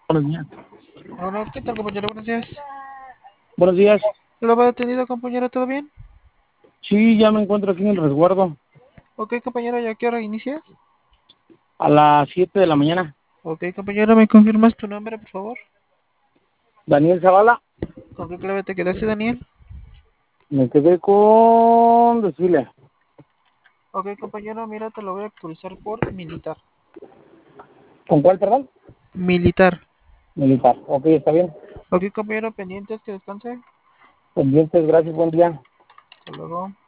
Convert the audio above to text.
Buenos días. Hola, ¿qué tal, compañero? Buenos días. Buenos días. ¿Lo va atendido, compañero? ¿Todo bien? Sí, ya me encuentro aquí en el resguardo Ok, compañero, ¿ya qué hora inicia? a las 7 de la mañana. Ok, compañero, ¿me confirmas tu nombre, por favor? Daniel Zavala, ¿Con qué clave te quedaste, Daniel? me quedé con decirle. Ok, compañero, mira, te lo voy a actualizar por militar. ¿Con cuál, perdón? Militar. Militar. Ok, está bien. Ok, compañero, pendientes, que descanse. Pendientes, gracias, buen día. Hasta luego.